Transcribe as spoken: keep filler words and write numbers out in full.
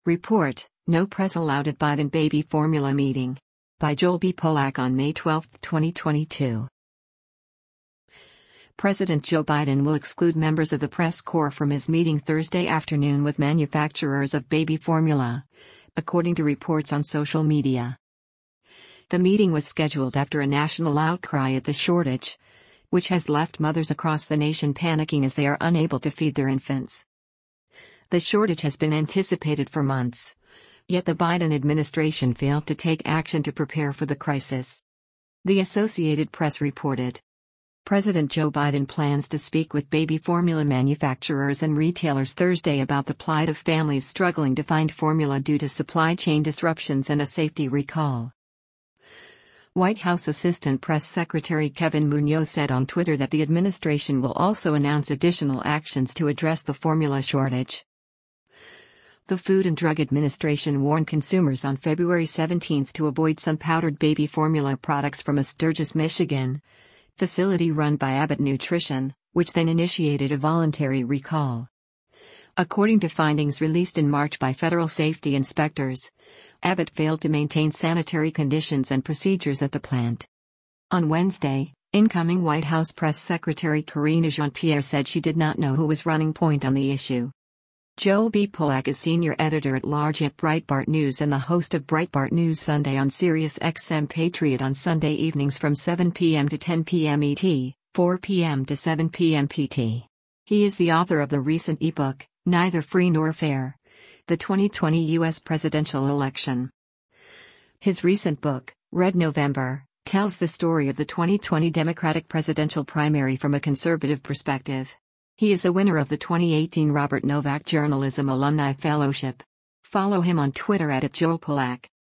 Report, no press allowed at Biden baby formula meeting. By Joel B. Polak on May twelfth, twenty twenty-two. President Joe Biden will exclude members of the press corps from his meeting Thursday afternoon with manufacturers of baby formula, according to reports on social media. The meeting was scheduled after a national outcry at the shortage, which has left mothers across the nation panicking as they are unable to feed their infants. The shortage has been anticipated for months, yet the Biden administration failed to take action to prepare for the crisis. The Associated Press reported. President Joe Biden plans to speak with baby formula manufacturers and retailers Thursday about the plight of families struggling to find formula due to supply chain disruptions and a safety recall. White House Assistant Press Secretary Kevin Munoz said on Twitter that the administration will also announce additional actions to address the formula shortage. The Food and Drug Administration warned consumers on February seventeenth to avoid some powdered baby formula products from a Sturgis, Michigan facility run by Abbott Nutrition, which then initiated a voluntary recall. According to findings released in March by federal safety inspectors, Abbott failed to maintain sanitary conditions and procedures at the plant. On Wednesday, incoming White House Press Secretary Karine Jean-Pierre said she did not know who was running point on the issue. Joel B. Polak is senior editor-at-large at Breitbart News and the host of Breitbart News Sunday on Sirius X M Patriot on Sunday evenings from seven p m to ten p m E T, four p m to seven p m P T. He is the author of the recent ebook, Neither Free Nor Fair: The twenty twenty U S Presidential Election. His recent book, Red November, tells the story of the twenty twenty Democratic presidential primary from a conservative perspective. He is a winner of the twenty eighteen Robert Novak Journalism Alumni Fellowship. Follow him on Twitter at Joel Polak.